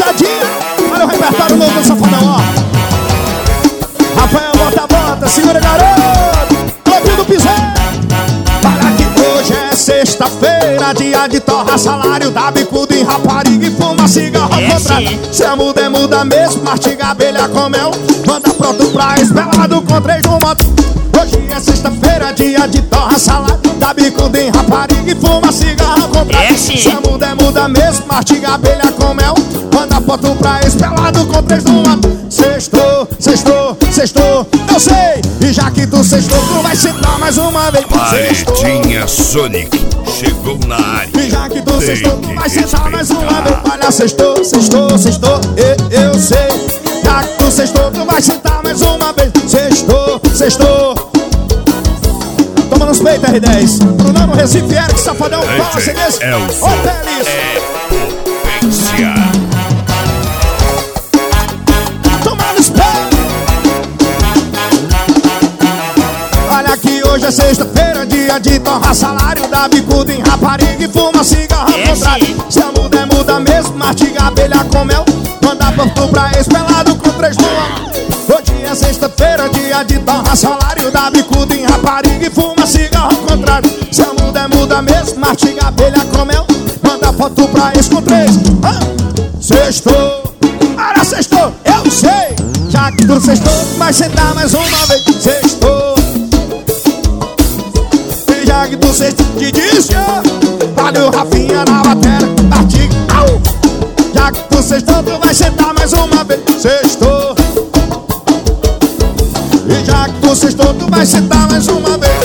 pisadinha. Olha o repertório novo do Safadão, ó. Rafael, bota, segura, garoto. Clopinho do piseiro. Olha que hoje é sexta-feira, dia de torra, salário, dá bicuda em rapariga e fuma cigarro ao contrário. Se a muda é muda mesmo, mastiga abelha com mel, manda pronto pra espelado com 3 no moto. Hoje é sexta-feira, dia de torra, salário, dá bicuda em rapariga e fuma cigarro ao contrário. Se a muda é muda mesmo, mastiga abelha com mel, manda pronto pra espelado com 3 no moto. Sextou, sextou, sextou, eu sei. E já que tu sextou, tu vai sentar mais uma vez. Paredinha Sonic chegou na área. E já que tu sextou, tu vai sentar mais uma vez. Olha, sextou, sextou, sextou, eu sei. Já que tu sextou, tu vai sentar mais uma vez. Sextou, sextou. Toma nos peitos, R10. Brunão no Recife, Eric, Safadão, fala assim nesse. Hotélis é potência. Olha que hoje é sexta-feira, dia de torrar salário, dá bicuda em rapariga e fuma cigarro ao contrário. Se a muda é muda mesmo, mastiga abelha com mel, manda pronto pra espelado com 3 no ar. Hoje é sexta-feira, dia de torrar salário, dá bicuda em rapariga e fuma cigarro ao contrário. Se a muda é muda mesmo, mastiga abelha com mel, manda foto pra ex com 3. Sextou, olha, sextou, eu sei. Já que tu sextou, tu vai sentar mais uma vez. Sextou. Já que tu sextou, te disse, valeu Rafinha na bateria, artigo, au. Já que tu sextou, tu vai sentar mais uma vez. Sextou. E já que tu sextou, tu vai sentar mais uma vez.